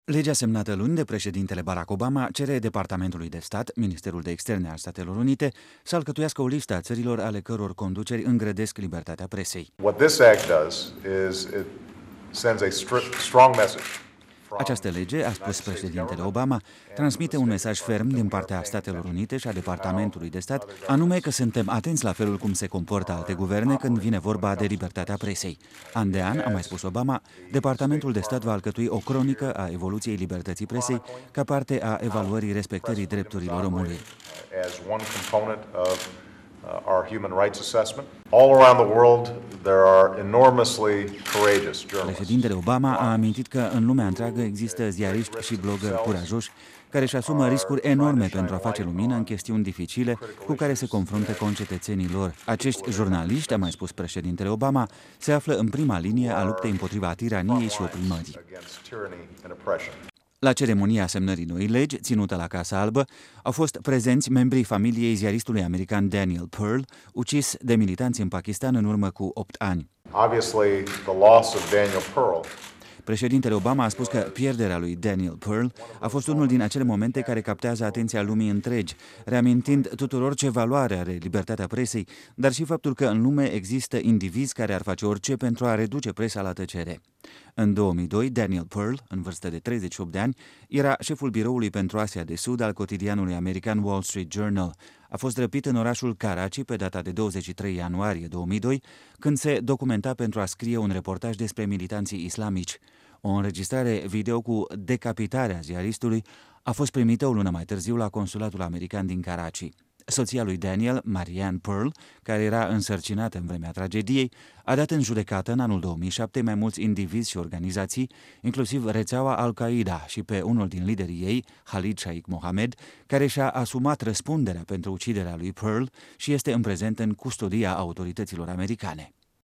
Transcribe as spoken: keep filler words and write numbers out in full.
Legea semnată luni de președintele Barack Obama cere Departamentului de Stat, Ministerul de Externe al Statelor Unite, să alcătuiască o listă a țărilor ale căror conduceri îngrădesc libertatea presei. What this act does is it sends a stri- strong message. Această lege, a spus președintele Obama, transmite un mesaj ferm din partea Statelor Unite și a Departamentului de Stat, anume că suntem atenți la felul cum se comportă alte guverne când vine vorba de libertatea presei. An de an, a mai spus Obama, Departamentul de Stat va alcătui o cronică a evoluției libertății presei ca parte a evaluării respectării drepturilor omului. Our human rights assessment. All around the world there are enormously courageous journalists. Președintele Obama a amintit că în lumea întreagă există ziariști și blogări curajoși care își asumă riscuri enorme pentru a face lumină în chestiuni dificile cu care se confruntă concetățenii lor. Acești jurnaliști, a mai spus președintele Obama, se află în prima linie a luptei împotriva tiraniei și oprimării. La ceremonia semnării noii legi, ținută la Casa Albă, au fost prezenți membrii familiei ziaristului american Daniel Pearl, ucis de militanți în Pakistan în urmă cu opt ani. Obviously, the loss of Daniel Pearl. Președintele Obama a spus că pierderea lui Daniel Pearl a fost unul din acele momente care captează atenția lumii întregi, reamintind tuturor ce valoare are libertatea presei, dar și faptul că în lume există indivizi care ar face orice pentru a reduce presa la tăcere. În două mii doi, Daniel Pearl, în vârstă de treizeci și opt de ani, era șeful biroului pentru Asia de Sud al cotidianului american Wall Street Journal. A fost răpit în orașul Karachi pe data de douăzeci și trei ianuarie două mii doi, când se documenta pentru a scrie un reportaj despre militanții islamici. O înregistrare video cu decapitarea ziaristului a fost primită o lună mai târziu la consulatul american din Karachi. Soția lui Daniel, Marianne Pearl, care era însărcinată în vremea tragediei, a dat în judecată în anul două mii șapte mai mulți indivizi și organizații, inclusiv rețeaua Al-Qaeda și pe unul din liderii ei, Khalid Sheikh Mohammed, care și-a asumat răspunderea pentru uciderea lui Pearl și este în prezent în custodia autorităților americane.